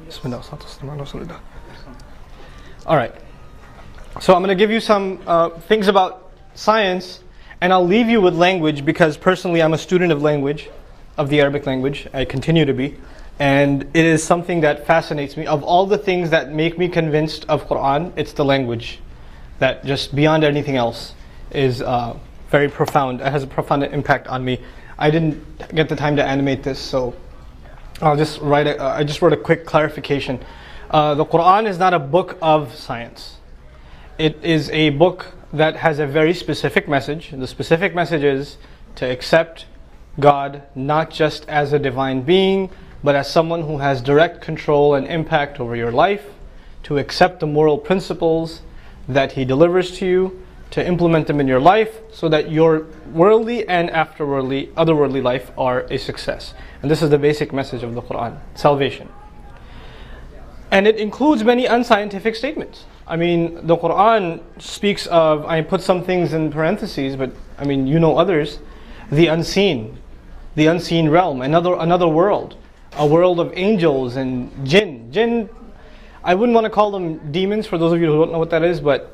Bismillah. Alright. So I'm going to give you some things about science, and I'll leave you with language because personally I'm a student of language, of the Arabic language. I continue to be. And it is something that fascinates me. Of all the things that make me convinced of Quran, it's the language that just beyond anything else is very profound. It has a profound impact on me. I didn't get the time to animate this, so I just wrote a quick clarification. The Quran is not a book of science. It is a book that has a very specific message. The specific message is to accept God not just as a divine being, but as someone who has direct control and impact over your life, to accept the moral principles that He delivers to you, to implement them in your life so that your worldly and otherworldly life are a success. And this is the basic message of the Quran, salvation. And it includes many unscientific statements. I mean, the Quran speaks of, I put some things in parentheses, but I mean, you know others, the unseen realm, another world, a world of angels and jinn. Jinn, I wouldn't want to call them demons for those of you who don't know what that is, but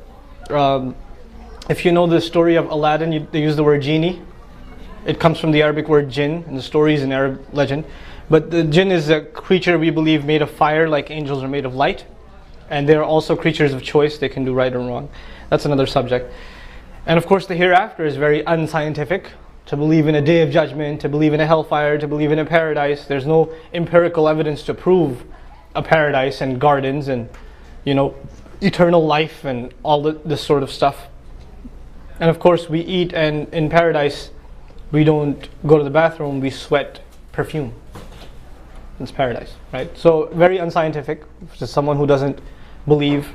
if you know the story of Aladdin, they use the word genie. It comes from the Arabic word jinn, and the story is an Arab legend. But the jinn is a creature we believe made of fire, like angels are made of light. And they are also creatures of choice, they can do right or wrong. That's another subject. And of course the hereafter is very unscientific. To believe in a day of judgment, to believe in a hellfire, to believe in a paradise. There's no empirical evidence to prove a paradise and gardens and, eternal life and all this sort of stuff. And of course we eat, and in paradise we don't go to the bathroom, we sweat perfume. It's paradise, right? So very unscientific to someone who doesn't believe.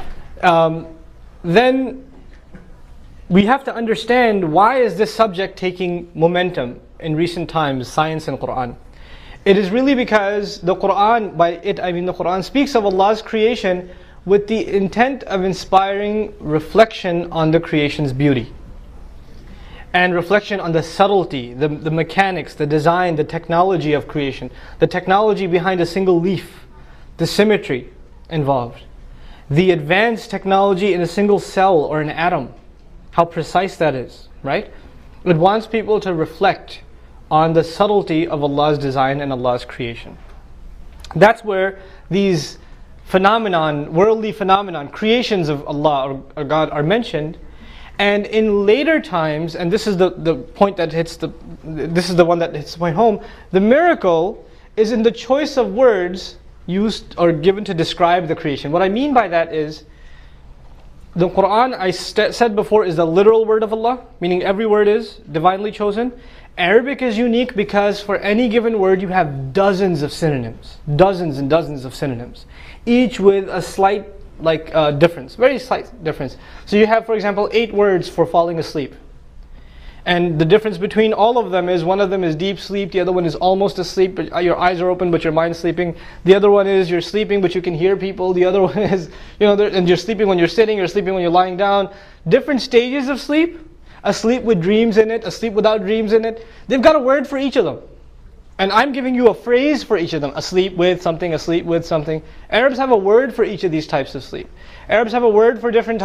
Then we have to understand, why is this subject taking momentum in recent times, science and Quran? It is really because the Quran, the Quran speaks of Allah's creation with the intent of inspiring reflection on the creation's beauty. And reflection on the subtlety, the mechanics, the design, the technology of creation. The technology behind a single leaf, the symmetry involved. The advanced technology in a single cell or an atom. How precise that is, right? It wants people to reflect on the subtlety of Allah's design and Allah's creation. That's where these worldly phenomenon, creations of Allah or God are mentioned. And in later times, and this is the point that this is the one that hits the point home, the miracle is in the choice of words used or given to describe the creation. What I mean by that is, the Quran, I said before, is the literal word of Allah, meaning every word is divinely chosen. Arabic is unique because for any given word you have dozens of synonyms, dozens and dozens of synonyms, each with a slight difference, very slight difference. So you have, for example, 8 words for falling asleep. And the difference between all of them is, one of them is deep sleep, the other one is almost asleep, but your eyes are open but your mind's sleeping. The other one is you're sleeping but you can hear people. The other one is, and you're sleeping when you're sitting, you're sleeping when you're lying down. Different stages of sleep. A sleep with dreams in it, a sleep without dreams in it. They've got a word for each of them. And I'm giving you a phrase for each of them. Asleep with something, asleep with something. Arabs have a word for each of these types of sleep. Arabs have a word for different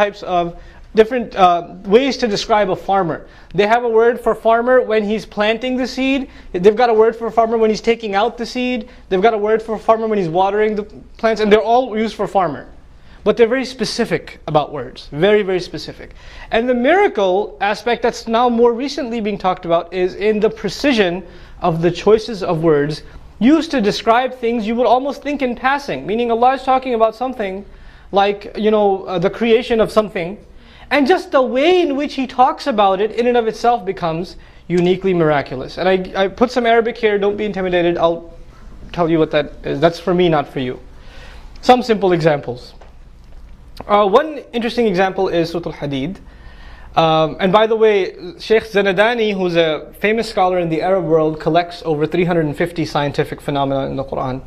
ways to describe a farmer. They have a word for farmer when he's planting the seed. They've got a word for farmer when he's taking out the seed. They've got a word for farmer when he's watering the plants. And they're all used for farmer. But they're very specific about words. Very, very specific. And the miracle aspect that's now more recently being talked about is in the precision of the choices of words used to describe things you would almost think in passing. Meaning Allah is talking about something like, the creation of something. And just the way in which He talks about it in and of itself becomes uniquely miraculous. And I put some Arabic here, don't be intimidated. I'll tell you what that is. That's for me, not for you. Some simple examples. One interesting example is Surah Al-Hadid. And by the way, Sheikh Zanadani, who's a famous scholar in the Arab world, collects over 350 scientific phenomena in the Quran.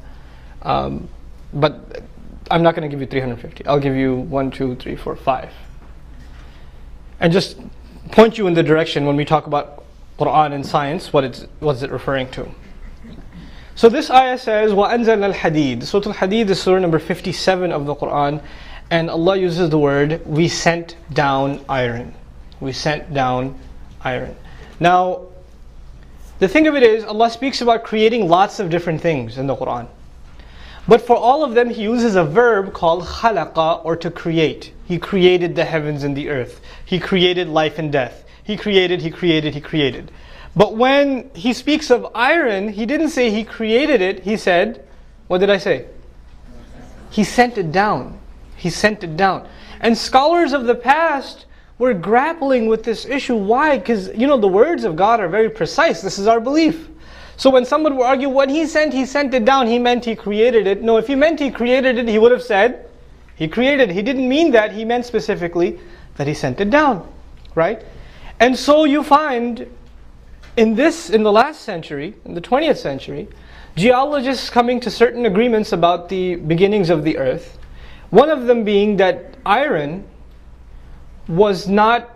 But I'm not going to give you 350. I'll give you 1, 2, 3, 4, 5. And just point you in the direction when we talk about Quran and science, what is it referring to. So this ayah says, وَأَنزَلْنَا الْحَدِيدِ. Surah Al-Hadid is surah number 57 of the Quran. And Allah uses the word, we sent down iron. We sent down iron. Now, the thing of it is, Allah speaks about creating lots of different things in the Quran. But for all of them, He uses a verb called khalaqa, or to create. He created the heavens and the earth. He created life and death. He created, He created, He created. But when He speaks of iron, He didn't say He created it. He said, what did I say? He sent it down. He sent it down. And scholars of the past were grappling with this issue. Why? Because, the words of God are very precise. This is our belief. So when someone would argue, what He sent it down, He meant He created it. No, if He meant He created it, He would have said, He created it. He didn't mean that. He meant specifically that He sent it down. Right? And so you find, in the last century, in the 20th century, geologists coming to certain agreements about the beginnings of the earth. One of them being that iron is not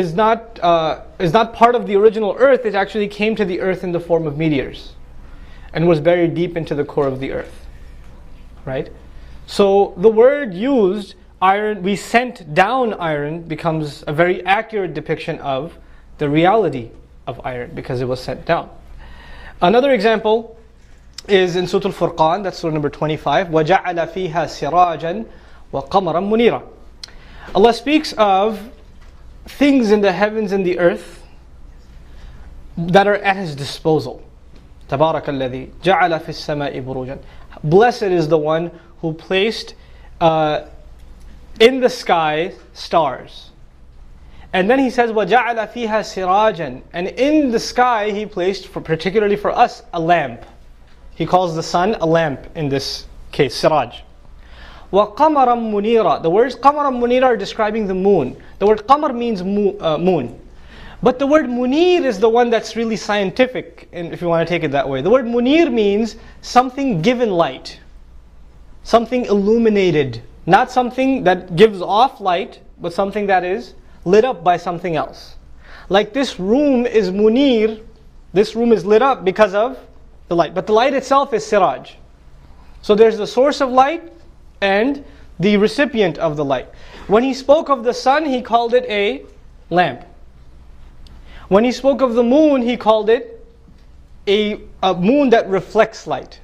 part of the original earth. It actually came to the earth in the form of meteors and was buried deep into the core of the earth. Right? So the word used, iron, we sent down iron, becomes a very accurate depiction of the reality of iron because it was sent down. Another example is in Surah Al-Furqan, that's surah number 25. وَجَعَلَ فِيهَا سِرَاجًا وَقَمَرًا مُنِيرًا. Allah speaks of things in the heavens and the earth that are at His disposal. تَبَارَكَ الَّذِي جَعَلَ فِي السَّمَاءِ بُرُوجًا. Blessed is the one who placed in the sky stars. And then He says, وَجَعَلَ فِيهَا سِرَاجًا. And in the sky He placed, particularly for us, a lamp. He calls the sun a lamp in this case, siraj. وَقَمَرًا مُنِيرًا. The words قَمَرًا مُنِيرًا are describing the moon. The word qamar means moon. But the word munir is the one that's really scientific, if you want to take it that way. The word munir means something given light. Something illuminated. Not something that gives off light, but something that is lit up by something else. Like this room is munir. This room is lit up because of the light. But the light itself is siraj. So there's the source of light and the recipient of the light. When He spoke of the sun, He called it a lamp. When He spoke of the moon, He called it a moon that reflects light.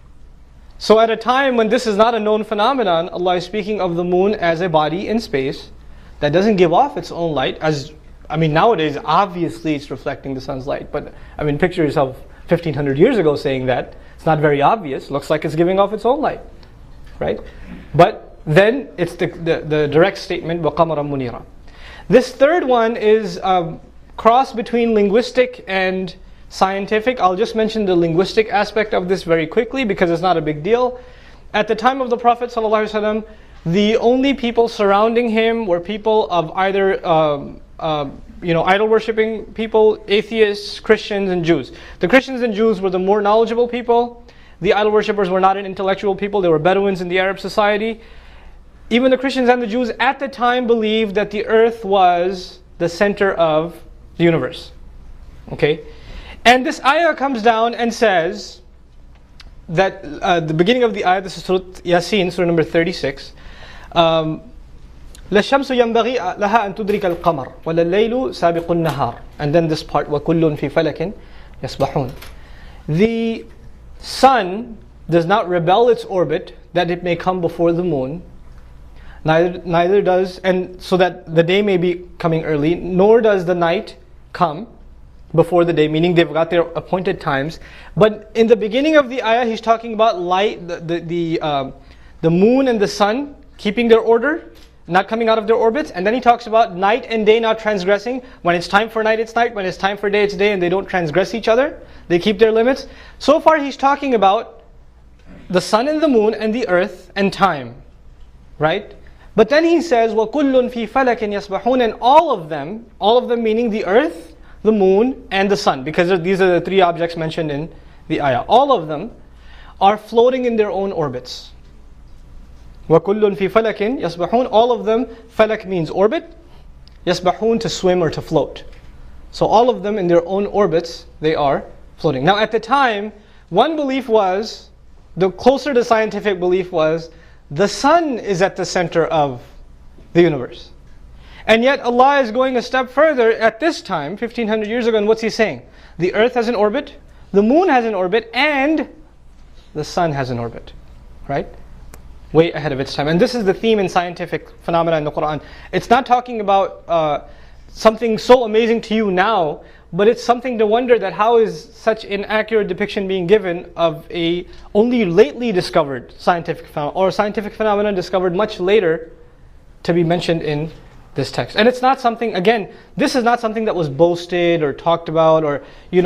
So at a time when this is not a known phenomenon, Allah is speaking of the moon as a body in space that doesn't give off its own light. Nowadays, obviously it's reflecting the sun's light. But picture yourself 1500 years ago saying that. It's not very obvious. Looks like it's giving off its own light. Right? But then it's the direct statement, وَقَمَرًا مُنِيرًا. This third one is a cross between linguistic and scientific. I'll just mention the linguistic aspect of this very quickly because it's not a big deal. At the time of the Prophet ﷺ, the only people surrounding him were people of either idol worshipping people, atheists, Christians, and Jews. The Christians and Jews were the more knowledgeable people. The idol worshippers were not an intellectual people. They were Bedouins in the Arab society. Even the Christians and the Jews at the time believed that the earth was the center of the universe. Okay? And this ayah comes down and says that the beginning of the ayah, this is Surah Yasin, surah number 36. لَلشَّمْسُ يَنْبَغِي لَهَا أَن تُدْرِكَ الْقَمَرَ وَلَلَّيْلُ سَابِقُ النَّهَارِ. And then this part, وَكُلٌّ فِي فَلَكٍ يَسْبَحُونَ. The sun does not rebel its orbit that it may come before the moon. Neither does, and so that the day may be coming early, nor does the night come before the day, meaning they've got their appointed times. But in the beginning of the ayah, He's talking about light, the moon and the sun keeping their order, not coming out of their orbits. And then He talks about night and day not transgressing. When it's time for night, it's night. When it's time for day, it's day. And they don't transgress each other. They keep their limits. So far He's talking about the sun and the moon and the earth and time. Right? But then He says, وَكُلٌّ فِي فَلَكٍ يَسْبَحُونَ. And all of them meaning the earth, the moon, and the sun. Because these are the three objects mentioned in the ayah. All of them are floating in their own orbits. وَكُلٌّ فِي فَلَكٍ يَسْبَحُونَ. All of them, falak means orbit, يَسْبَحُونَ to swim or to float. So all of them in their own orbits, they are floating. Now at the time, One belief was, the closer to scientific belief was, the sun is at the center of the universe. And yet Allah is going a step further at this time, 1500 years ago, and what's He saying? The earth has an orbit, the moon has an orbit, and the sun has an orbit. Right? Way ahead of its time. And this is the theme in scientific phenomena in the Quran. It's not talking about something so amazing to you now, but it's something to wonder that how is such an accurate depiction being given of a only lately discovered scientific phenomenon, or scientific phenomenon discovered much later to be mentioned in this text. And it's not something, again, this is not something that was boasted or talked about, or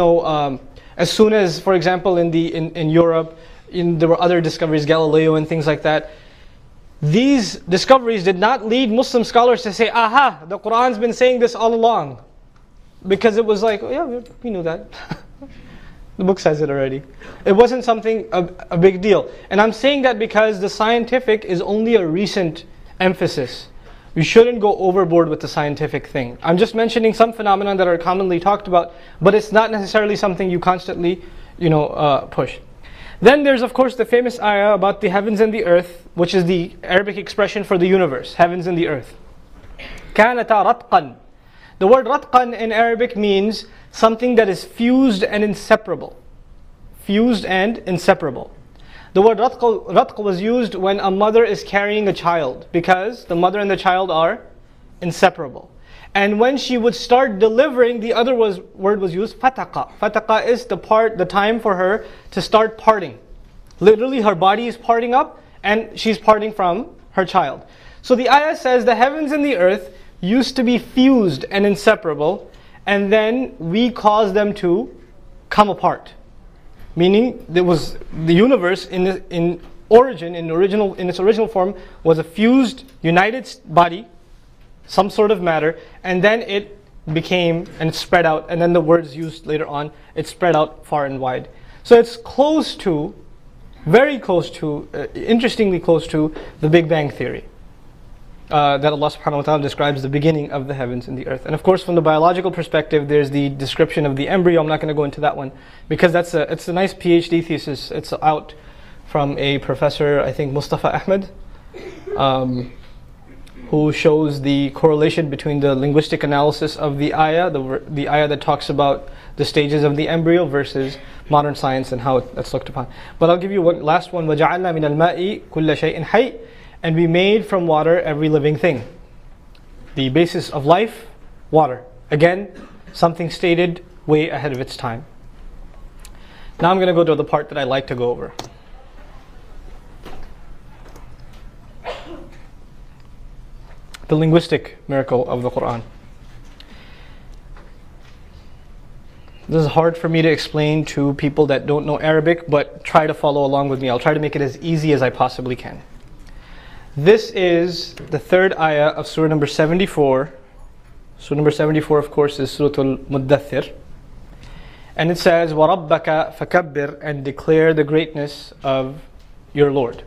as soon as, for example, in Europe, there were other discoveries, Galileo and things like that. These discoveries did not lead Muslim scholars to say, aha, the Quran's been saying this all along. Because it was like, oh yeah, we knew that. The book says it already. It wasn't something, a big deal. And I'm saying that because the scientific is only a recent emphasis. We shouldn't go overboard with the scientific thing. I'm just mentioning some phenomena that are commonly talked about, but it's not necessarily something you constantly, push. Then there's of course the famous ayah about the heavens and the earth, which is the Arabic expression for the universe, heavens and the earth. كَانَتَا رَتْقًا. The word ratqan in Arabic means something that is fused and inseparable. Fused and inseparable. The word ratq was used when a mother is carrying a child, because the mother and the child are inseparable. And when she would start delivering, the other word was used, fataqa. Fataqa is the time for her to start parting. Literally her body is parting up and she's parting from her child. So the ayah says the heavens and the earth used to be fused and inseparable, and then we caused them to come apart. Meaning there was the universe in its original form was a fused, united body, some sort of matter, and then it became and it spread out, and then the words used later on, it spread out far and wide. So it's close to, very close to, interestingly close to the Big Bang Theory. That Allah subhanahu wa ta'ala describes the beginning of the heavens and the earth. And of course from the biological perspective there's the description of the embryo. I'm not going to go into that one because it's a nice PhD thesis. It's out from a professor, I think Mustafa Ahmed, who shows the correlation between the linguistic analysis of the ayah, the ayah that talks about the stages of the embryo versus modern science and how that's looked upon. But I'll give you one last one. وَجَعَلْنَا مِنَ الْمَاءِ كُلَّ شَيْءٍ حَيٍّ. And we made from water every living thing. The basis of life, water. Again, something stated way ahead of its time. Now I'm going to go to the part that I like to go over. The linguistic miracle of the Quran. This is hard for me to explain to people that don't know Arabic, but try to follow along with me. I'll try to make it as easy as I possibly can. This is the third ayah of surah number 74. Surah number 74, of course, is Surah Al-Muddathir. And it says, وَرَبَّكَ فَكَبِّرْ, and declare the greatness of your Lord.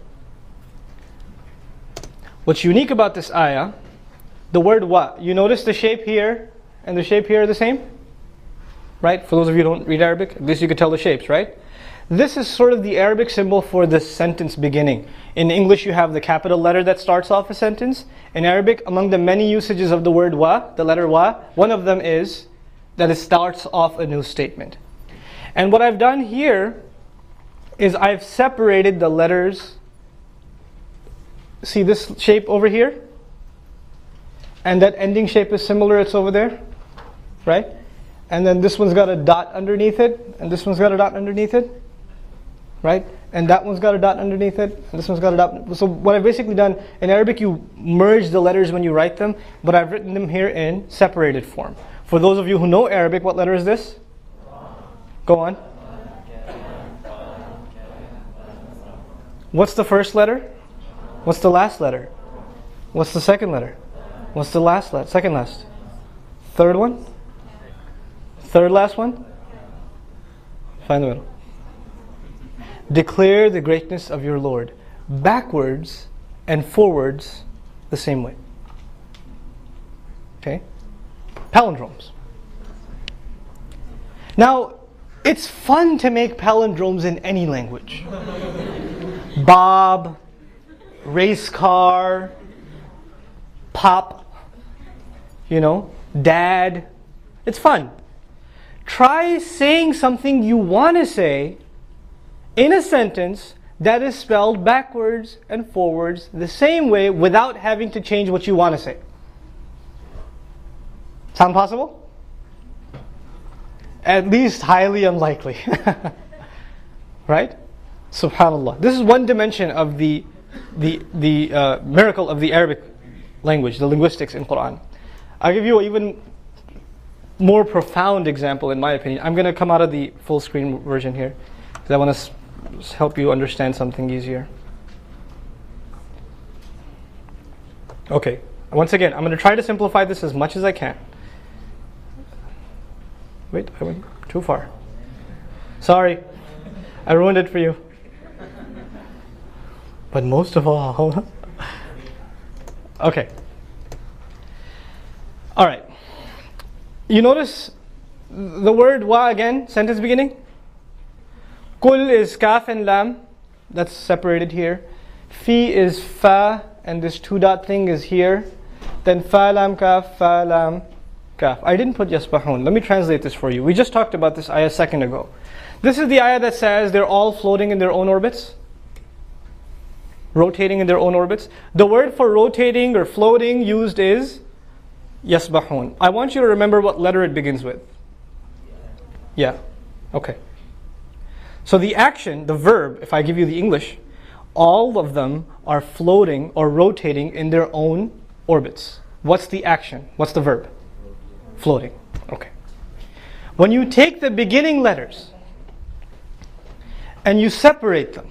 What's unique about this ayah, the word wa, you notice the shape here and the shape here are the same? Right? For those of you who don't read Arabic, at least you could tell the shapes, right? This is sort of the Arabic symbol for the sentence beginning. In English you have the capital letter that starts off a sentence. In Arabic, among the many usages of the word wa, the letter wa, one of them is that it starts off a new statement. And what I've done here is I've separated the letters. See this shape over here? And that ending shape is similar, it's over there, right? And then this one's got a dot underneath it, and this one's got a dot underneath it, right? And that one's got a dot underneath it, and this one's got a dot. So what I've basically done, in Arabic you merge the letters when you write them, but I've written them here in separated form. For those of you who know Arabic, what letter is this? Go on. What's the first letter? What's the last letter? What's the second letter? What's the last letter? Second last? Third one? Third last one? Find the middle. Declare the greatness of your Lord. Backwards and forwards the same way. Okay? Palindromes. Now, It's fun to make palindromes in any language. Bob, race car, pop, dad. It's fun. Try saying something you want to say in a sentence that is spelled backwards and forwards the same way without having to change what you want to say. Sound possible? At least highly unlikely. Right? Subhanallah. This is one dimension of the miracle of the Arabic language, the linguistics in Quran. I'll give you an even more profound example in my opinion. I'm going to come out of the full screen version here because I want to help you understand something easier. Okay, once again, I'm going to try to simplify this as much as I can. Wait, I went too far. Sorry, I ruined it for you. But most of all, okay. All right. You notice the word wa again, sentence beginning? Kul is kaf and lam, that's separated here. Fi is fa, and this two dot thing is here. Then fa lam kaf, fa lam kaf. I didn't put yasbahun. Let me translate this for you. We just talked about this ayah a second ago. This is the ayah that says they're all floating in their own orbits. Rotating in their own orbits. The word for rotating or floating used is yasbahun. I want you to remember what letter it begins with. Yeah. Okay. So the action, the verb, if I give you the English, all of them are floating or rotating in their own orbits. What's the action? What's the verb? Floating. Okay. When you take the beginning letters and you separate them,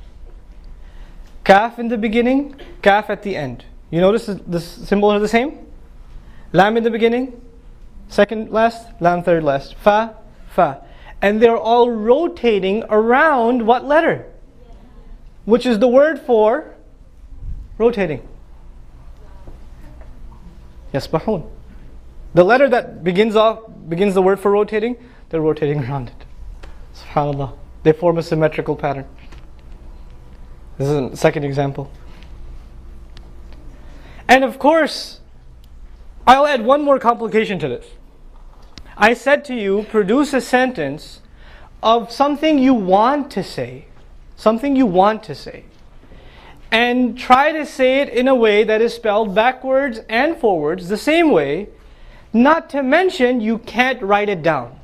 kaf in the beginning, kaf at the end. You notice the symbols are the same? Lam in the beginning, second last, lam third last, fa, fa. And they're all rotating around what letter? Which is the word for rotating. Yasbahun. The letter that begins the word for rotating, they're rotating around it. SubhanAllah. They form a symmetrical pattern. This is a second example. And of course, I'll add one more complication to this. I said to you, produce a sentence of something you want to say. Something you want to say. And try to say it in a way that is spelled backwards and forwards the same way. Not to mention, you can't write it down.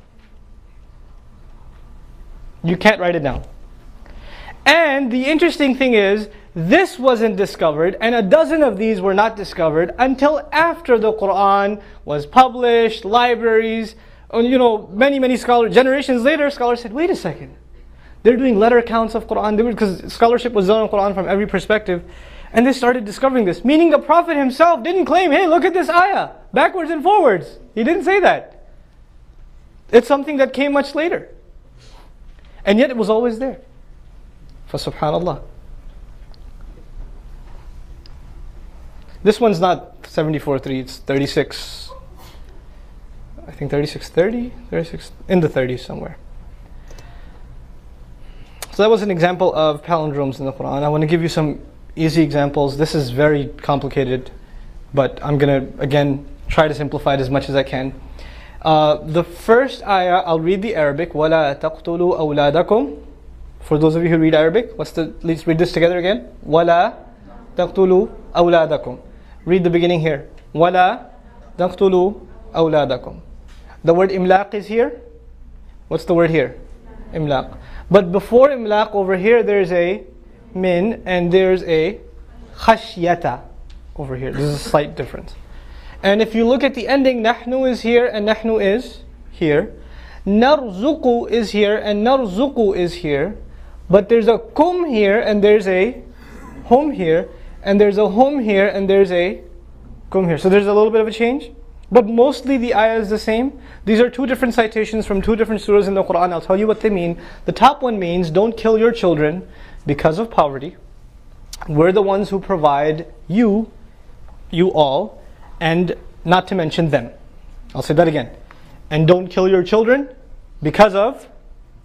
You can't write it down. And the interesting thing is, this wasn't discovered, and a dozen of these were not discovered until after the Quran was published, libraries, many scholars, generations later, scholars said, wait a second. They're doing letter counts of Quran, because scholarship was done on Quran from every perspective, and they started discovering this. Meaning the Prophet himself didn't claim, hey, look at this ayah, backwards and forwards. He didn't say that. It's something that came much later. And yet it was always there. For subhanallah. This one's not 74.3, it's 36. I think 36.30, 36, in the 30s somewhere. So that was an example of palindromes in the Quran. I want to give you some easy examples. This is very complicated, but I'm going to, again, try to simplify it as much as I can. The first ayah, I'll read the Arabic. وَلَا تَقْتُلُوا أَوْلَادَكُمْ. For those of you who read Arabic, let's read this together again. وَلَا تَقْتُلُوا أَوْلَادَكُمْ. Read the beginning here. وَلَا تَقْتُلُوا أَوْلَادَكُمْ. The word imlaq is here. What's the word here? Imlaq. But before imlaq, over here, there's a min and there's a khashyata over here. This is a slight difference. And if you look at the ending, nahnu is here and nahnu is here. Narzuqu is here and narzuqu is here. But there's a kum here and there's a hum here. And there's a hum here and there's a kum here. So there's a little bit of a change. But mostly the ayah is the same. These are two different citations from two different surahs in the Quran. I'll tell you what they mean. The top one means, don't kill your children because of poverty. We're the ones who provide you all, and not to mention them. I'll say that again. And don't kill your children because of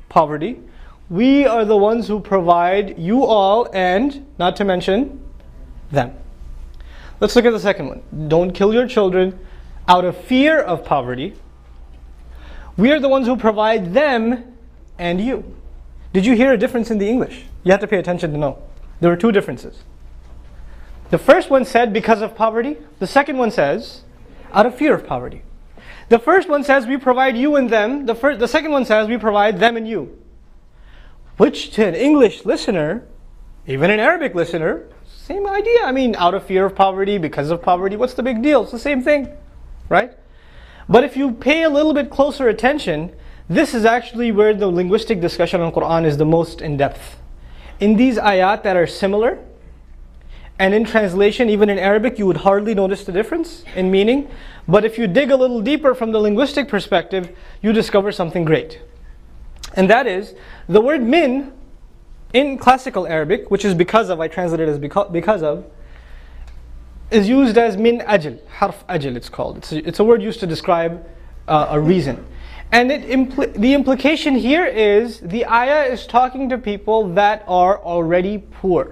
poverty. We are the ones who provide you all, and not to mention them. Let's look at the second one. Don't kill your children out of fear of poverty. We are the ones who provide them and you. Did you hear a difference in the English? You have to pay attention to know. There were two differences. The first one said because of poverty. The second one says out of fear of poverty. The first one says we provide you and them. The second one says we provide them and you. Which to an English listener, even an Arabic listener, same idea. I mean, out of fear of poverty, because of poverty, what's the big deal? It's the same thing, right? But if you pay a little bit closer attention, this is actually where the linguistic discussion on Quran is the most in-depth. In these ayat that are similar, and in translation, even in Arabic, you would hardly notice the difference in meaning. But if you dig a little deeper from the linguistic perspective, you discover something great. And that is, the word min, in classical Arabic, which is because of, I translate it as because of, is used as min ajl, harf ajl it's called. It's a word used to describe a reason. And the implication here is, the ayah is talking to people that are already poor.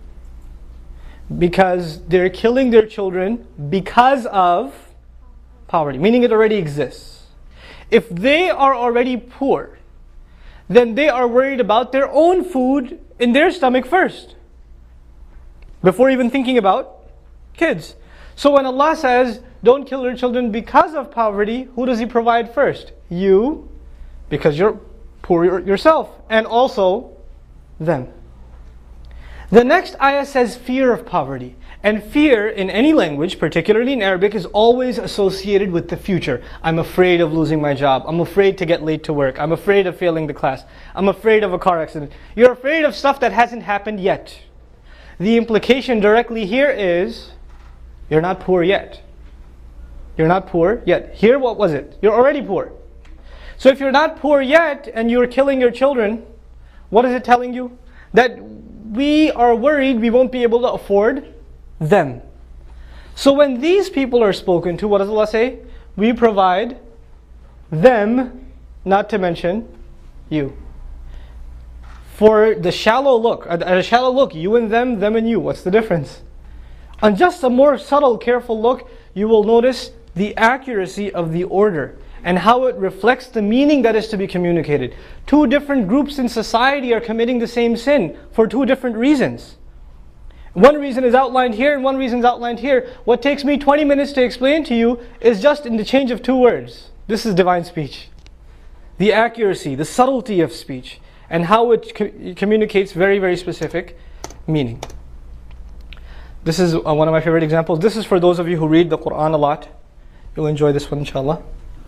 Because they're killing their children because of poverty, meaning it already exists. If they are already poor, then they are worried about their own food in their stomach first, before even thinking about kids. So when Allah says, don't kill your children because of poverty, who does He provide first? You, because you're poor yourself, and also them. The next ayah says fear of poverty. And fear in any language, particularly in Arabic, is always associated with the future. I'm afraid of losing my job. I'm afraid to get late to work. I'm afraid of failing the class. I'm afraid of a car accident. You're afraid of stuff that hasn't happened yet. The implication directly here is, you're not poor yet. You're not poor yet. Here, what was it? You're already poor. So if you're not poor yet, and you're killing your children, what is it telling you? That we are worried we won't be able to afford them. So when these people are spoken to, what does Allah say? We provide them, not to mention you. For the shallow look, at a shallow look, you and them and you, what's the difference? On just a more subtle, careful look, you will notice the accuracy of the order and how it reflects the meaning that is to be communicated. Two different groups in society are committing the same sin for two different reasons. One reason is outlined here and one reason is outlined here. What takes me 20 minutes to explain to you is just in the change of two words. This is divine speech. The accuracy, the subtlety of speech, and how it communicates very, very specific meaning. This is one of my favorite examples. This is for those of you who read the Quran a lot. You'll enjoy this one, inshallah.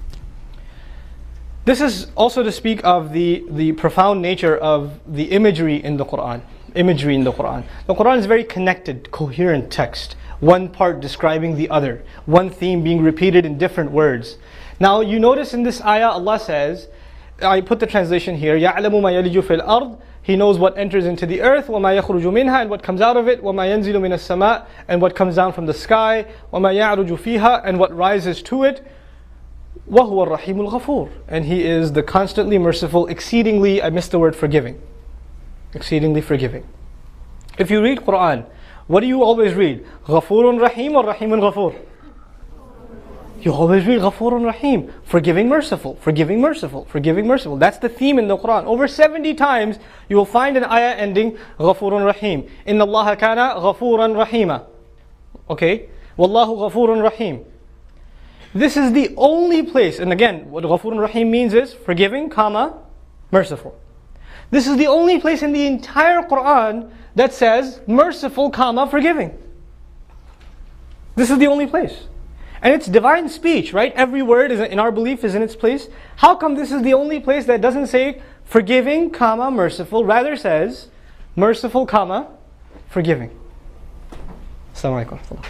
This is also to speak of the profound nature of the imagery in the Quran. Imagery in the Quran. The Quran is very connected, coherent text. One part describing the other. One theme being repeated in different words. Now you notice in this ayah Allah says, I put the translation here, يَعْلَمُ مَا يَلِجُ فِي الْأَرْضِ, He knows what enters into the earth, وَمَا يَخْرُجُ مِنْهَا, and what comes out of it, وَمَا يَنزِلُ مِنَ السَّمَاءِ, and what comes down from the sky, وَمَا يَعْرُجُ فِيهَا, and what rises to it. وَهُوَ الرَّحِيمُ الْغَفُورُ, and He is the constantly merciful, exceedingly, I missed the word forgiving. Exceedingly forgiving. If you read Quran, what do you always read? غَفُورٌ Rahim or Rahimun Ghafur? You always read Ghafurun Rahim, forgiving, merciful, forgiving, merciful, forgiving, merciful. That's the theme in the Quran. Over 70 times you will find an ayah ending Ghafurun Rahim. Inna Allah kana Ghafuran Rahima. Okay? Wallahu Ghafurun Rahim. This is the only place, and again, what Ghafurun Rahim means is forgiving, comma, merciful. This is the only place in the entire Quran that says merciful, comma, forgiving. This is the only place. And it's divine speech, right? Every word is, in our belief, is in its place. How come this is the only place that doesn't say forgiving, comma, merciful, rather says merciful, comma, forgiving? Assalamu alaikum.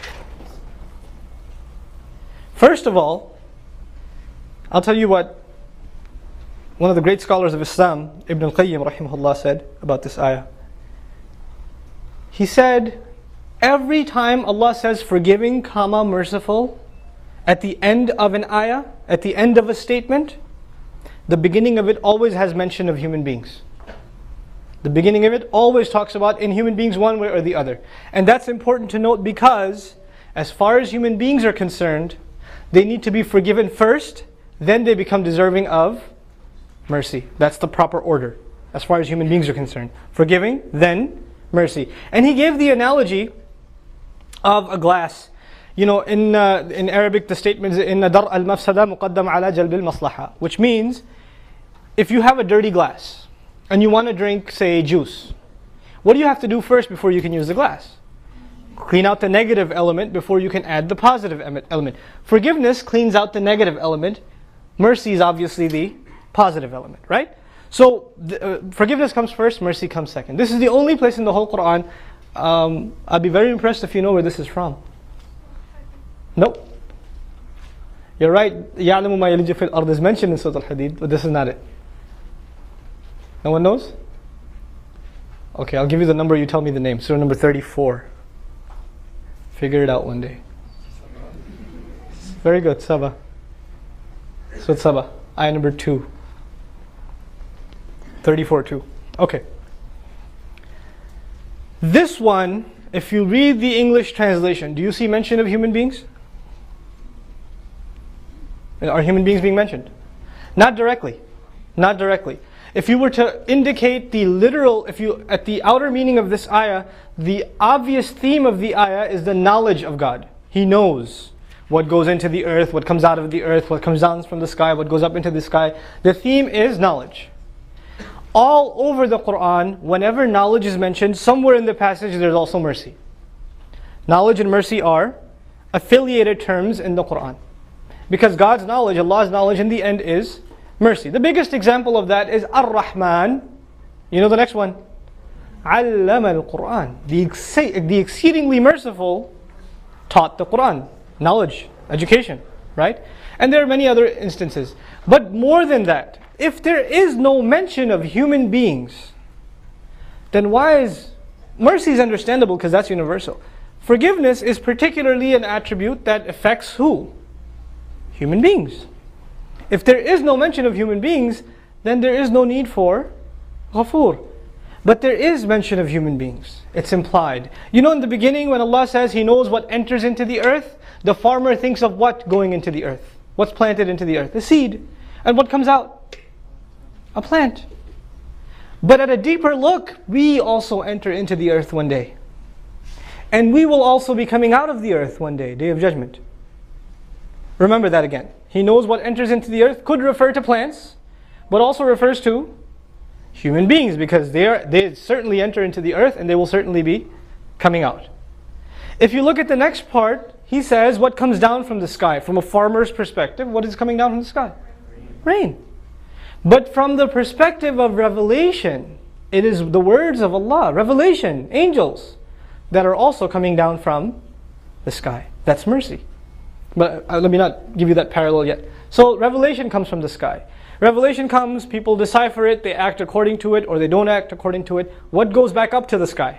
First of all, I'll tell you what one of the great scholars of Islam, Ibn al-Qayyim rahimahullah, said about this ayah. He said, every time Allah says forgiving, comma, merciful, at the end of an ayah, at the end of a statement, the beginning of it always has mention of human beings. The beginning of it always talks about in human beings one way or the other. And that's important to note because as far as human beings are concerned, they need to be forgiven first, then they become deserving of mercy. That's the proper order as far as human beings are concerned. Forgiving, then mercy. And he gave the analogy of a glass. You know, in Arabic the statement is إِنَّ دَرْءَ الْمَفْسَدَ مُقَدَّمْ عَلَى جَلْبِ الْمَصْلَحَةِ, which means if you have a dirty glass and you want to drink, say, juice, what do you have to do first before you can use the glass? Clean out the negative element before you can add the positive element. Forgiveness cleans out the negative element. Mercy is obviously the positive element, right? So forgiveness comes first, mercy comes second. This is the only place in the whole Quran. I'd be very impressed if you know where this is from. Nope. You're right. يَعْلَمُ مَا يَلِجُ فِي الْأَرْضِ is mentioned in Surah Al-Hadid, but this is not it. No one knows? Okay, I'll give you the number, you tell me the name. Surah number 34. Figure it out one day. Very good, Saba. Surah Saba, ayah number 2. 34:2. Okay. This one, if you read the English translation, do you see mention of human beings? Are human beings being mentioned? Not directly. Not directly. If you were to indicate the literal, at the outer meaning of this ayah, the obvious theme of the ayah is the knowledge of God. He knows what goes into the earth, what comes out of the earth, what comes down from the sky, what goes up into the sky. The theme is knowledge. All over the Quran, whenever knowledge is mentioned, somewhere in the passage there's also mercy. Knowledge and mercy are affiliated terms in the Quran. Because God's knowledge, Allah's knowledge in the end is mercy. The biggest example of that is Ar-Rahman. You know the next one? Allama al-Quran. The exceedingly merciful taught the Quran. Knowledge, education, right? And there are many other instances. But more than that, if there is no mention of human beings, then why is mercy is understandable because that's universal. Forgiveness is particularly an attribute that affects who? Human beings. If there is no mention of human beings, then there is no need for Ghafoor. But there is mention of human beings. It's implied. You know in the beginning when Allah says He knows what enters into the earth, the farmer thinks of what going into the earth? What's planted into the earth? The seed. And what comes out? A plant. But at a deeper look, we also enter into the earth one day. And we will also be coming out of the earth one day, Day of Judgment. Remember that again. He knows what enters into the earth could refer to plants, but also refers to human beings because they certainly enter into the earth and they will certainly be coming out. If you look at the next part, he says what comes down from the sky. From a farmer's perspective, what is coming down from the sky? Rain. But from the perspective of revelation, it is the words of Allah, revelation, angels, that are also coming down from the sky. That's mercy. But let me not give you that parallel yet. So revelation comes from the sky. Revelation comes, people decipher it, they act according to it, or they don't act according to it. What goes back up to the sky?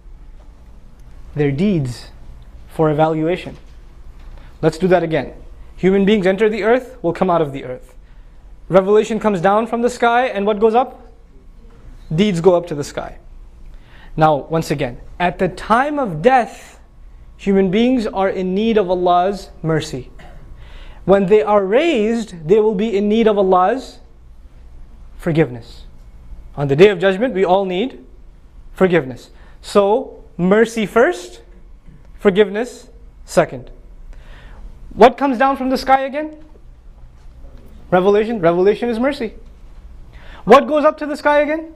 Their deeds for evaluation. Let's do that again. Human beings enter the earth, will come out of the earth. Revelation comes down from the sky, and what goes up? Deeds go up to the sky. Now, once again, at the time of death, human beings are in need of Allah's mercy. When they are raised, they will be in need of Allah's forgiveness. On the Day of Judgment, we all need forgiveness. So, mercy first, forgiveness second. What comes down from the sky again? Revelation. Revelation is mercy. What goes up to the sky again?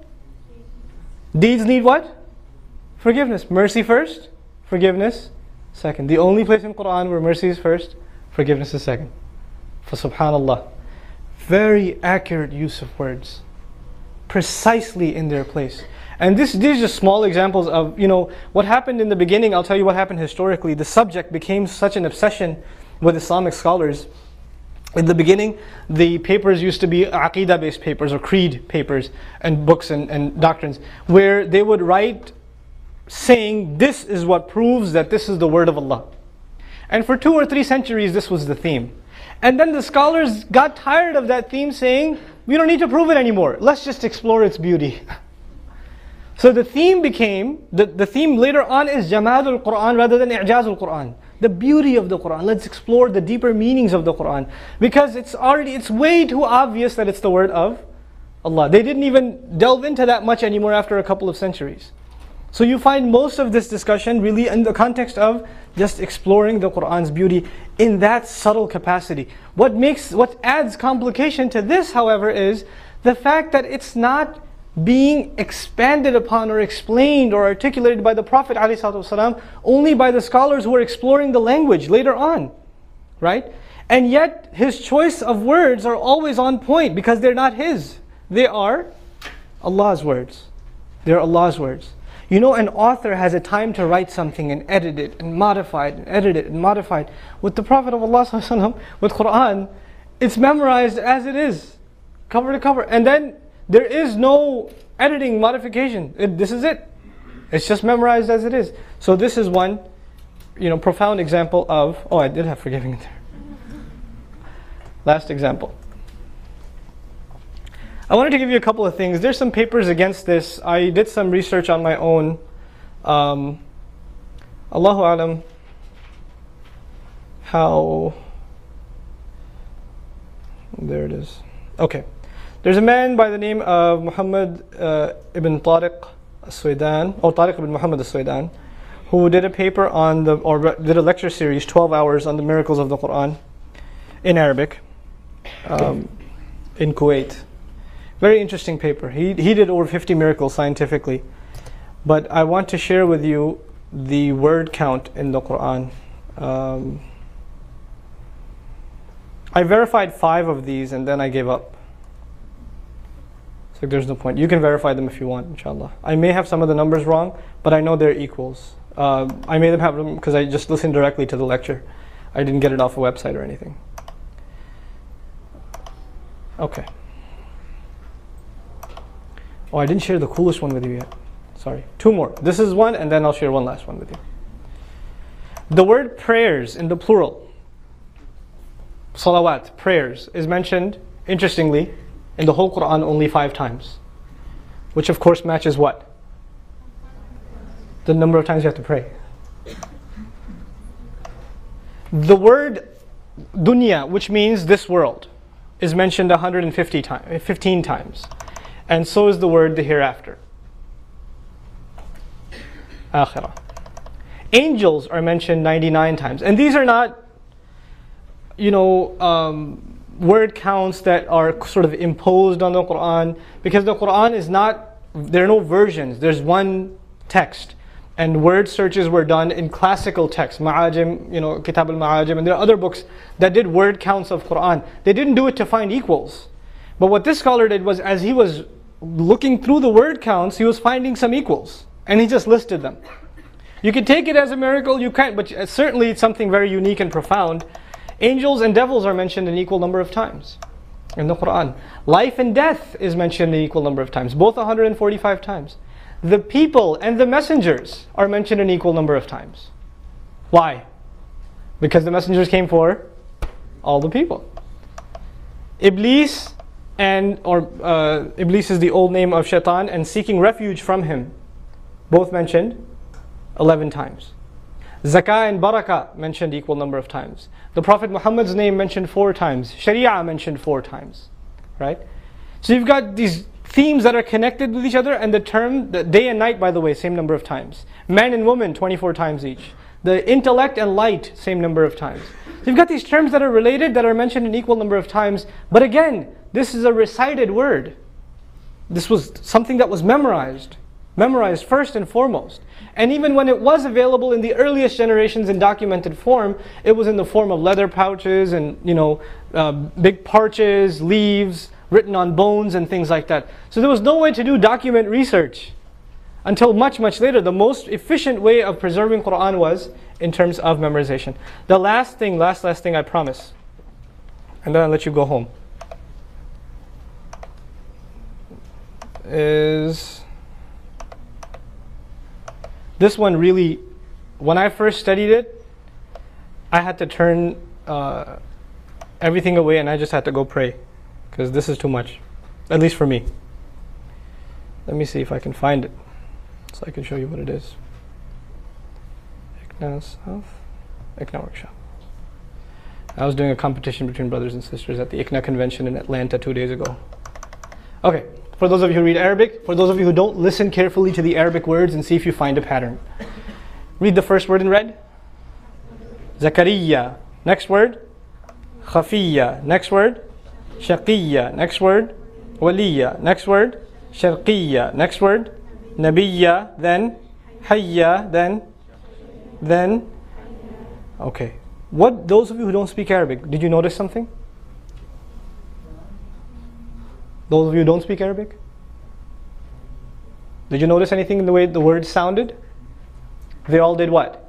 Deeds need what? Forgiveness. Mercy first, forgiveness second. The only place in Quran where mercy is first, forgiveness is second. For subhanallah, very accurate use of words, precisely in their place. And these are just small examples of, what happened in the beginning. I'll tell you what happened historically. The subject became such an obsession with Islamic scholars. In the beginning, the papers used to be aqidah-based papers or creed papers and books and doctrines, where they would write saying this is what proves that this is the word of Allah. And for 2 or 3 centuries this was the theme. And then the scholars got tired of that theme saying we don't need to prove it anymore. Let's just explore its beauty. So the theme became, the theme later on is Jamadul Quran rather than I'jazul Quran. The beauty of the Quran. Let's explore the deeper meanings of the Quran. Because it's way too obvious that it's the word of Allah. They didn't even delve into that much anymore after a couple of centuries. So you find most of this discussion really in the context of just exploring the Quran's beauty in that subtle capacity. What adds complication to this, however, is the fact that it's not being expanded upon or explained or articulated by the Prophet ﷺ, only by the scholars who are exploring the language later on, right? And yet his choice of words are always on point because they're not his. They are Allah's words. They're Allah's words. You know, an author has a time to write something and edit it and modify it and edit it and modify it. With the Prophet of Allah ﷺ, with Quran, it's memorized as it is, cover to cover. And then there is no editing, modification. This is it. It's just memorized as it is. So this is one, profound example of, I did have forgiving in there. Last example. I wanted to give you a couple of things. There's some papers against this. I did some research on my own. Allahu Alam, there it is. Okay. There's a man by the name of Muhammad ibn Tariq al-Suwaidan, or Tariq ibn Muhammad al-Suwaidan, who did a paper did a lecture series, 12 hours, on the miracles of the Quran in Arabic, in Kuwait. Very interesting paper. He did over 50 miracles scientifically. But I want to share with you the word count in the Quran. I verified 5 of these and then I gave up. So there's no point. You can verify them if you want, inshallah. I may have some of the numbers wrong, but I know they're equals. I may have them because I just listened directly to the lecture. I didn't get it off a website or anything. Okay. Oh, I didn't share the coolest one with you yet. Sorry. 2 more. This is one, and then I'll share one last one with you. The word prayers in the plural, salawat, prayers, is mentioned, interestingly, in the whole Quran only 5 times. Which of course matches what? The number of times you have to pray. The word dunya, which means this world, is mentioned 15 times. And so is the word the hereafter. Akhirah. Angels are mentioned 99 times. And these are not, word counts that are sort of imposed on the Quran, because the Quran is not, there are no versions. There's one text. And word searches were done in classical texts, Ma'ajim, Kitab al-Ma'ajim, and there are other books that did word counts of Quran. They didn't do it to find equals. But what this scholar did was, as he was looking through the word counts, he was finding some equals. And he just listed them. You can take it as a miracle, you can't, but certainly it's something very unique and profound. Angels and devils are mentioned an equal number of times in the Quran. Life and death is mentioned an equal number of times, both 145 times. The people and the messengers are mentioned an equal number of times. Why? Because the messengers came for all the people. Iblis, Iblis is the old name of Shaitan, and seeking refuge from him, both mentioned 11 times. Zakah and Barakah mentioned equal number of times. The Prophet Muhammad's name mentioned 4 times. Sharia mentioned 4 times. Right? So you've got these themes that are connected with each other, and the term, the day and night, by the way, same number of times. Man and woman, 24 times each. The intellect and light, same number of times. So you've got these terms that are related, that are mentioned an equal number of times. But again, this is a recited word. This was something that was memorized first and foremost. And even when it was available in the earliest generations in documented form, it was in the form of leather pouches and big parches, leaves, written on bones and things like that. So there was no way to do document research until much, much later. The most efficient way of preserving Quran was in terms of memorization. The last thing I promise, and then I'll let you go home, is this one. Really, when I first studied it, I had to turn everything away and I just had to go pray, because this is too much. At least for me. Let me see if I can find it, so I can show you what it is. ICNA South, ICNA workshop. I was doing a competition between brothers and sisters at the ICNA convention in Atlanta 2 days ago. Okay, for those of you who read Arabic, for those of you who don't, listen carefully to the Arabic words and see if you find a pattern. Read the first word in red. Zakariya. Next word. Khafiya. Next word. Shaqiyya. Next word. Waliya. Next word. Sharqiyya. Next word. Nabiyya. Then Hayya. Then okay. What, those of you who don't speak Arabic, did you notice something? Those of you who don't speak Arabic? Did you notice anything in the way the words sounded? They all did what?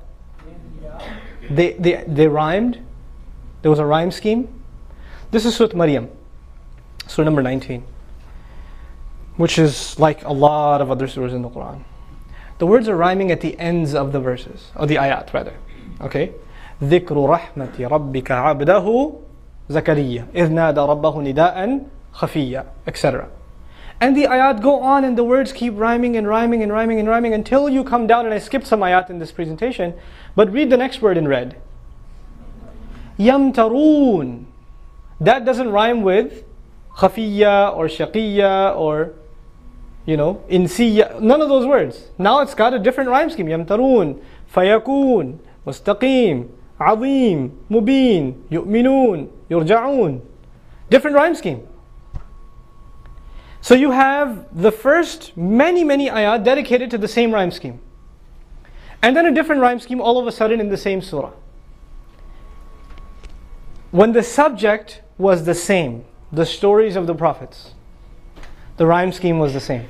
They rhymed. There was a rhyme scheme. This is Surah Maryam, Surah number 19, which is like a lot of other surahs in the Quran. The words are rhyming at the ends of the verses, or the ayat rather. Okay? ذِكْرُ رَحْمَةِ رَبِّكَ عَبْدَهُ زَكَرِيَّا إِذْ نَادَى رَبَّهُ نِدَاءً خَفِيًّا, etc. And the ayat go on and the words keep rhyming and rhyming and rhyming and rhyming until you come down, and I skipped some ayat in this presentation, but read the next word in red. يَمْتَرُونَ. That doesn't rhyme with khafiyya or shaqiyya or, insiyya. None of those words. Now it's got a different rhyme scheme. يَمْتَرُونَ, فَيَكُونَ, مُسْتَقِيم, عَظِيم, مُبِين, يُؤْمِنُونَ, يُرْجَعُونَ. Different rhyme scheme. So you have the first many ayat dedicated to the same rhyme scheme. And then a different rhyme scheme all of a sudden in the same surah. When the subject was the same, the stories of the prophets, the rhyme scheme was the same.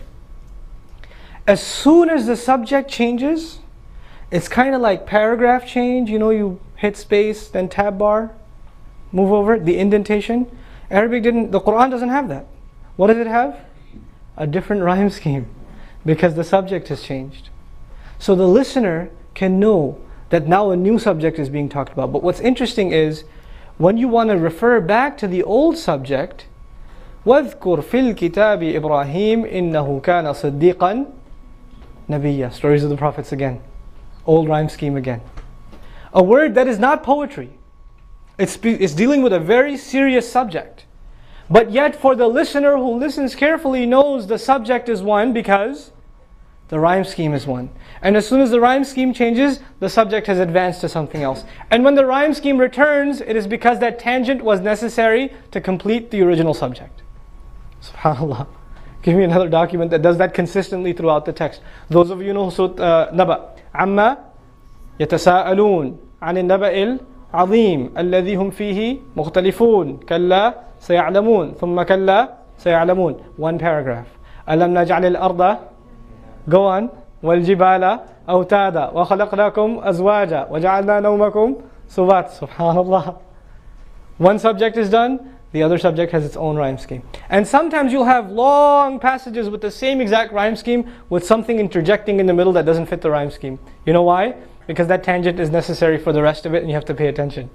As soon as the subject changes, it's kind of like paragraph change. You hit space, then tab bar, move over, the indentation. The Quran doesn't have that. What does it have? A different rhyme scheme, because the subject has changed. So the listener can know that now a new subject is being talked about. But what's interesting is, when you want to refer back to the old subject, وَاذْكُرْ فِي الْكِتَابِ إِبْرَاهِيمَ إِنَّهُ كَانَ صِدِّيقًا نَبِيًّا. Stories of the prophets again. Old rhyme scheme again. A word that is not poetry. It's dealing with a very serious subject. But yet for the listener who listens carefully knows the subject is one because the rhyme scheme is one. And as soon as the rhyme scheme changes, the subject has advanced to something else. And when the rhyme scheme returns, it is because that tangent was necessary to complete the original subject. SubhanAllah. Give me another document that does that consistently throughout the text. Those of you know Surah Naba. عَمَّا يَتَسَاءَلُونَ عَنِ النَّبَإِ الْعَظِيمِ الَّذِي هُمْ فِيهِ مُخْتَلِفُونَ كَلَّا سَيَعْلَمُونَ ثُمَّ كَلَّا سَيَعْلَمُونَ. One paragraph. أَلَمْ نَجْعَلِ الْأَرْضَ, go on, وَالْجِبَالَ أَوْتَادًا وَخَلَقْنَاكُمْ أَزْوَاجًا وَجَعَلْنَا نَوْمَكُمْ سُبَاتًا. SubhanAllah. One subject is done, the other subject has its own rhyme scheme. And sometimes you'll have long passages with the same exact rhyme scheme with something interjecting in the middle that doesn't fit the rhyme scheme. You know why? Because that tangent is necessary for the rest of it and you have to pay attention.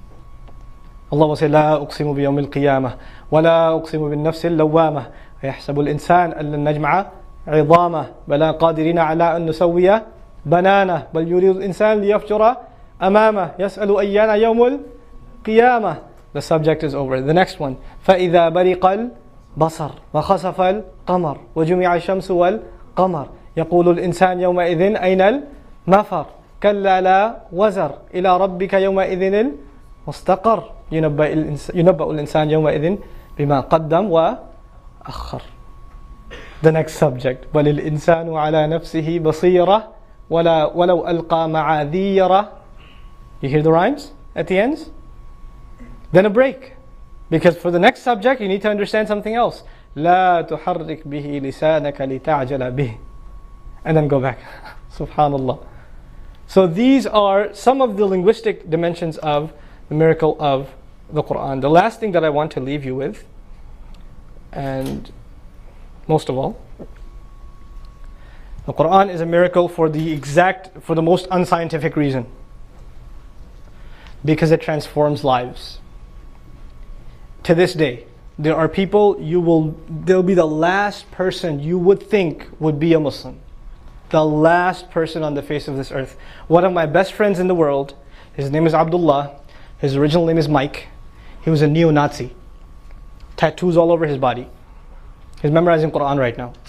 Allah will say, لا أقسم بيوم القيامة ولا أقسم بالنفس اللوامة أيحسب الإنسان أن لن نجمع عظامه بلى قادرين على أن نسوي بنانه بل يريد الإنسان ليفجر أمامه يسأل أيان يوم القيامة. The subject is over. The next one. فإذا برق البصر وخسف القمر وجمع الشمس والقمر يقول الإنسان يومئذ أين المفر كلا لا وزر إلى ربك يومئذ المستقر ينبأ الإنسان يومئذ بما قدم وأخر. The next subject. بل الإنسان على نفسه بصيرة ولو ألقى معاذيره. You hear the rhymes at the ends? Then a break. Because for the next subject you need to understand something else. لا تحرك به لسانك لتعجل به. And then go back. Subhanallah. So these are some of the linguistic dimensions of the miracle of the Quran. The last thing that I want to leave you with, and most of all, the Quran is a miracle for the most unscientific reason. Because it transforms lives. To this day, there are people they'll be the last person you would think would be a Muslim. The last person on the face of this earth. One of my best friends in the world, his name is Abdullah. His original name is Mike. He was a neo-Nazi. Tattoos all over his body. He's memorizing Quran right now.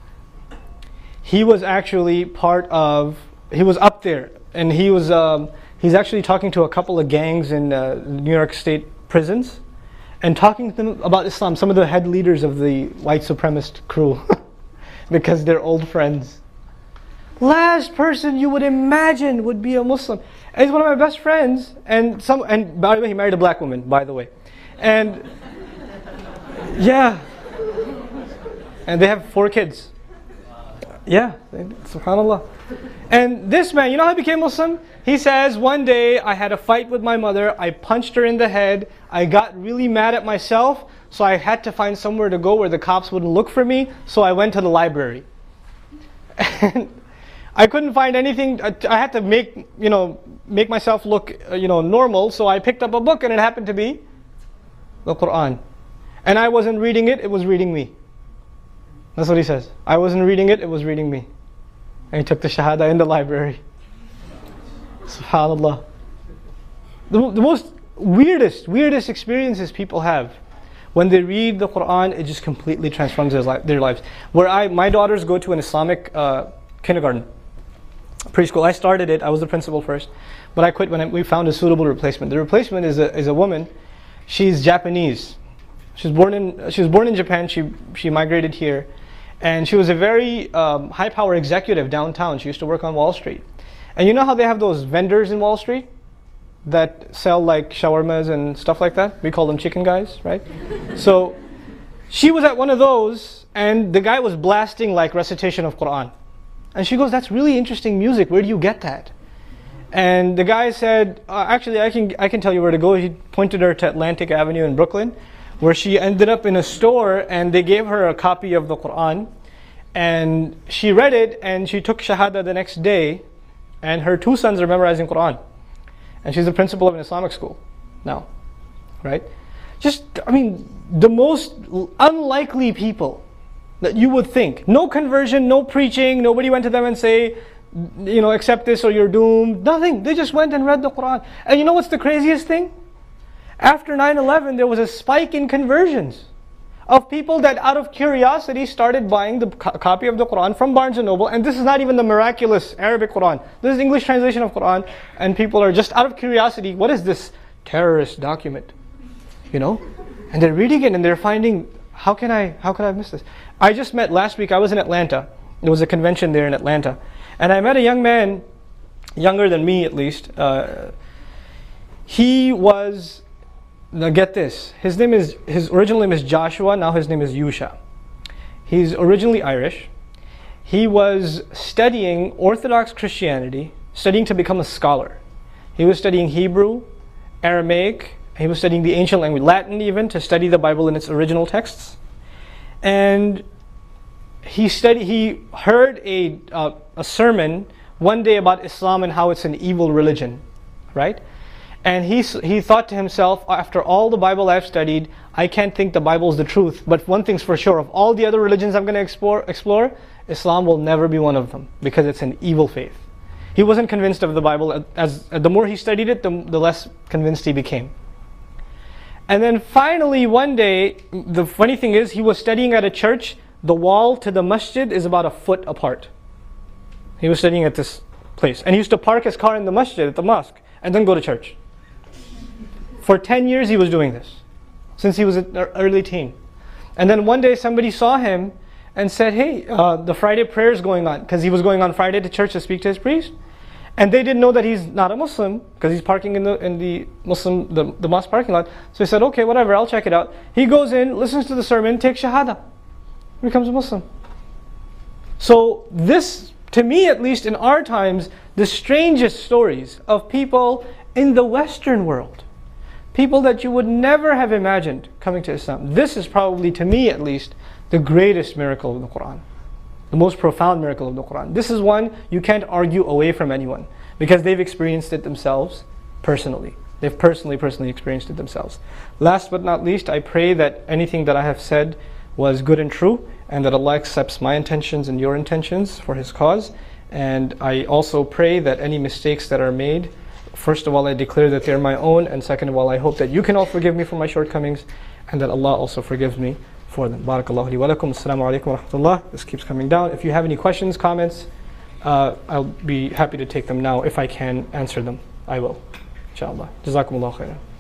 He was actually he was up there, and he's actually talking to a couple of gangs in New York State prisons, and talking to them about Islam, some of the head leaders of the white supremacist crew, because they're old friends. Last person you would imagine would be a Muslim. And he's one of my best friends, and by the way, he married a black woman, by the way. And yeah. And they have 4 kids. Yeah, subhanAllah. And this man, you know how he became Muslim? He says, one day I had a fight with my mother, I punched her in the head, I got really mad at myself, so I had to find somewhere to go where the cops wouldn't look for me, so I went to the library. And I couldn't find anything, I had to make myself look normal, so I picked up a book and it happened to be the Quran. And I wasn't reading it, it was reading me. That's what he says. I wasn't reading it, it was reading me. And he took the Shahada in the library. SubhanAllah. The most weirdest experiences people have. When they read the Quran, it just completely transforms their lives. My daughters go to an Islamic kindergarten, preschool. I started it, I was the principal first. But I quit when we found a suitable replacement. The replacement is a woman. She's Japanese. She was born in Japan, she migrated here. And she was a very high power executive downtown. She used to work on Wall Street. And you know how they have those vendors in Wall Street that sell like shawarmas and stuff like that? We call them chicken guys, right? So she was at one of those, and the guy was blasting like recitation of Quran. And she goes, "That's really interesting music, where do you get that?" And the guy said, "Actually, I can tell you where to go." He pointed her to Atlantic Avenue in Brooklyn, where she ended up in a store, and they gave her a copy of the Quran, and she read it, and she took Shahada the next day, and her 2 sons are memorizing Quran, and she's the principal of an Islamic school now, right? The most unlikely people that you would think. No conversion, no preaching, nobody went to them and say, accept this or you're doomed. Nothing. They just went and read the Quran. And you know what's the craziest thing? After 9/11, there was a spike in conversions of people that out of curiosity started buying the copy of the Quran from Barnes & Noble. And this is not even the miraculous Arabic Quran. This is English translation of Quran. And people are just out of curiosity, what is this terrorist document? And they're reading it and they're finding, how could I miss this? I just met last week, I was in Atlanta. There was a convention there in Atlanta. And I met a young man, younger than me at least. He was... Now get this, his original name is Joshua, now his name is Yusha. He's originally Irish. He was studying Orthodox Christianity, studying to become a scholar. He was studying Hebrew, Aramaic, he was studying the ancient language, Latin even, to study the Bible in its original texts. And he heard a sermon one day about Islam and how it's an evil religion, right? And he thought to himself, after all the Bible I've studied, I can't think the Bible is the truth. But one thing's for sure, of all the other religions I'm going to explore, Islam will never be one of them, because it's an evil faith. He wasn't convinced of the Bible. The more he studied it, the less convinced he became. And then finally one day, the funny thing is, he was studying at a church. The wall to the masjid is about a foot apart. He was studying at this place. And he used to park his car in the masjid, at the mosque, and then go to church. For 10 years he was doing this, since he was an early teen. And then one day somebody saw him and said, "Hey, the Friday prayer is going on," because he was going on Friday to church to speak to his priest. And they didn't know that he's not a Muslim, because he's parking in the mosque parking lot. So he said, "Okay, whatever, I'll check it out." He goes in, listens to the sermon, takes Shahada, becomes a Muslim. So this, to me at least in our times, the strangest stories of people in the Western world. People that you would never have imagined coming to Islam. This is probably, to me at least, the greatest miracle of the Quran. The most profound miracle of the Quran. This is one you can't argue away from anyone, because they've experienced it themselves personally. They've personally experienced it themselves. Last but not least, I pray that anything that I have said was good and true, and that Allah accepts my intentions and your intentions for His cause. And I also pray that any mistakes that are made, first of all, I declare that they're my own, and second of all, I hope that you can all forgive me for my shortcomings, and that Allah also forgives me for them. Barakallahu li wa lakum. Assalamu alaikum wa rahmatullah. This keeps coming down. If you have any questions, comments, I'll be happy to take them now. If I can answer them, I will. Inshallah. Jazakumullah khairan.